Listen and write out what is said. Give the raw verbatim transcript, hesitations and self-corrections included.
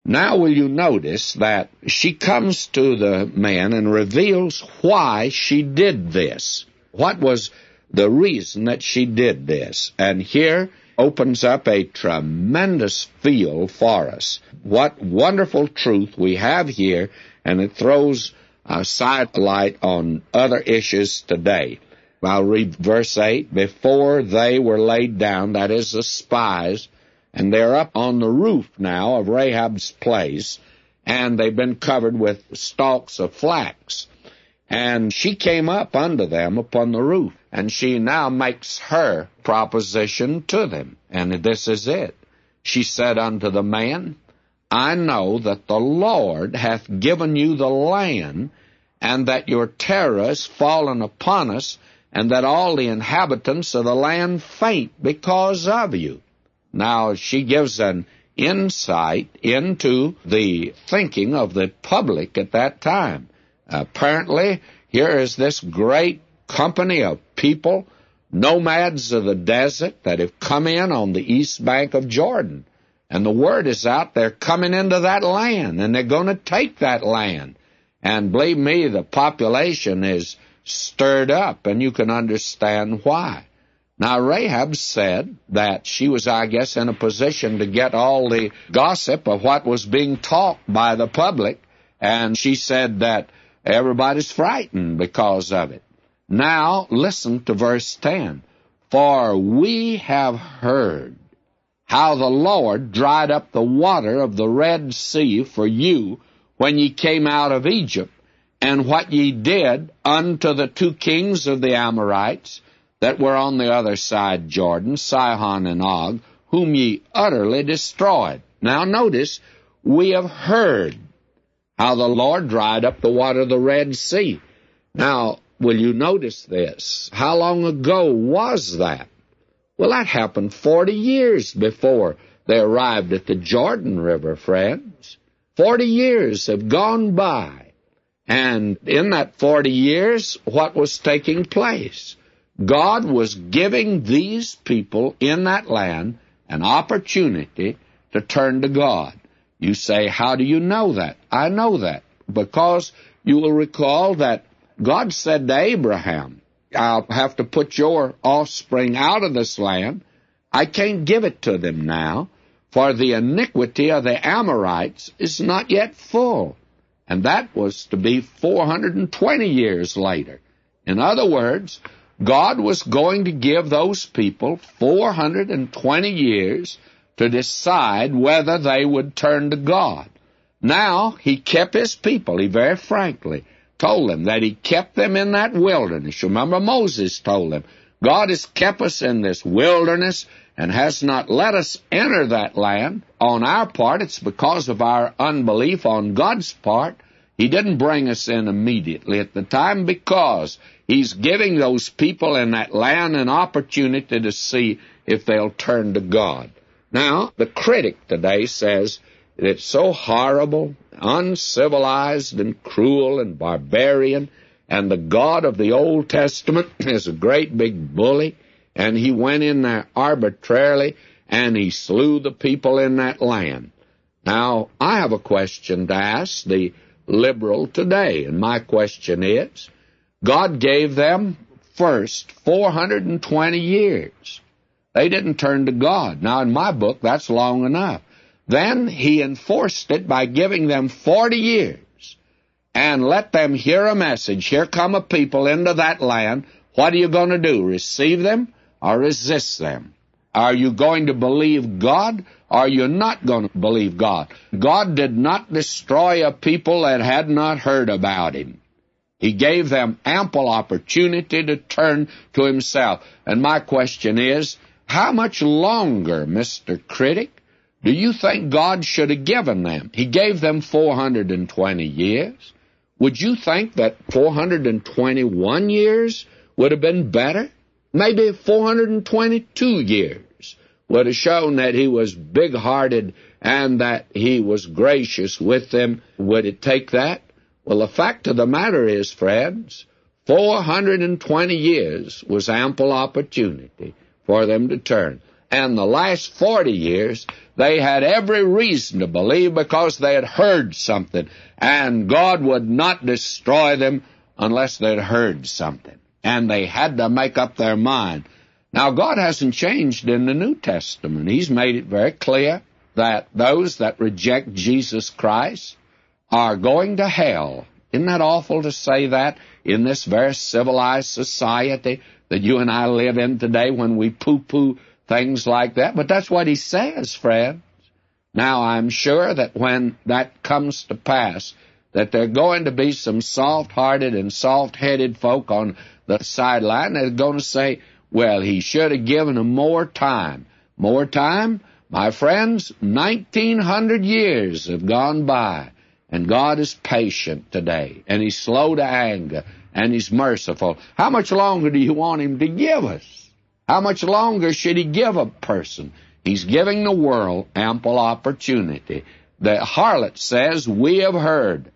Now will you notice that she comes to the man and reveals why she did this. What was the reason that she did this? And here opens up a tremendous field for us. What wonderful truth we have here, and it throws a sidelight on other issues today. I'll read verse eight. Before they were laid down, that is the spies, and they're up on the roof now of Rahab's place, and they've been covered with stalks of flax. And she came up unto them upon the roof, and she now makes her proposition to them. And this is it. She said unto the man, I know that the Lord hath given you the land, and that your terror is fallen upon us, and that all the inhabitants of the land faint because of you. Now, she gives an insight into the thinking of the public at that time. Apparently, here is this great company of people, nomads of the desert, that have come in on the east bank of Jordan. And the word is out, they're coming into that land, and they're going to take that land. And believe me, the population is stirred up, and you can understand why. Now, Rahab said that she was, I guess, in a position to get all the gossip of what was being talked by the public, and she said that everybody's frightened because of it. Now, listen to verse ten. For we have heard how the Lord dried up the water of the Red Sea for you when ye came out of Egypt, and what ye did unto the two kings of the Amorites that were on the other side Jordan, Sihon and Og, whom ye utterly destroyed. Now notice, we have heard how the Lord dried up the water of the Red Sea. Now, will you notice this? How long ago was that? Well, that happened forty years before they arrived at the Jordan River, friends. Forty years have gone by. And in that forty years, what was taking place? God was giving these people in that land an opportunity to turn to God. You say, how do you know that? I know that because you will recall that God said to Abraham, I'll have to put your offspring out of this land. I can't give it to them now, for the iniquity of the Amorites is not yet full. And that was to be four hundred twenty years later. In other words, God was going to give those people four hundred twenty years to decide whether they would turn to God. Now, he kept his people. He very frankly told them that he kept them in that wilderness. Remember, Moses told them, God has kept us in this wilderness and has not let us enter that land. On our part, it's because of our unbelief. On God's part, he didn't bring us in immediately at the time because he's giving those people in that land an opportunity to see if they'll turn to God. Now, the critic today says that it's so horrible, uncivilized, and cruel, and barbarian, and the God of the Old Testament is a great big bully, and he went in there arbitrarily, and he slew the people in that land. Now, I have a question to ask the liberal today, and my question is, God gave them first four hundred twenty years. They didn't turn to God. Now, in my book, that's long enough. Then he enforced it by giving them forty years and let them hear a message. Here come a people into that land. What are you going to do, receive them or resist them? Are you going to believe God or are you not going to believe God? God did not destroy a people that had not heard about him. He gave them ample opportunity to turn to himself. And my question is, how much longer, Mister Critic, do you think God should have given them? He gave them four hundred twenty years. Would you think that four hundred twenty-one years would have been better? Maybe four hundred twenty-two years would have shown that he was big-hearted and that he was gracious with them. Would it take that? Well, the fact of the matter is, friends, four hundred twenty years was ample opportunity for them to turn. And the last forty years, they had every reason to believe because they had heard something. And God would not destroy them unless they'd heard something. And they had to make up their mind. Now, God hasn't changed in the New Testament. He's made it very clear that those that reject Jesus Christ are going to hell. Isn't that awful to say that in this very civilized society that you and I live in today when we poo-poo things like that? But that's what he says, friends. Now, I'm sure that when that comes to pass, that there are going to be some soft-hearted and soft-headed folk on the sideline that are going to say, well, he should have given them more time. More time? My friends, nineteen hundred years have gone by, and God is patient today, and he's slow to anger, and he's merciful. How much longer do you want him to give us? How much longer should he give a person? He's giving the world ample opportunity. The harlot says, we have heard.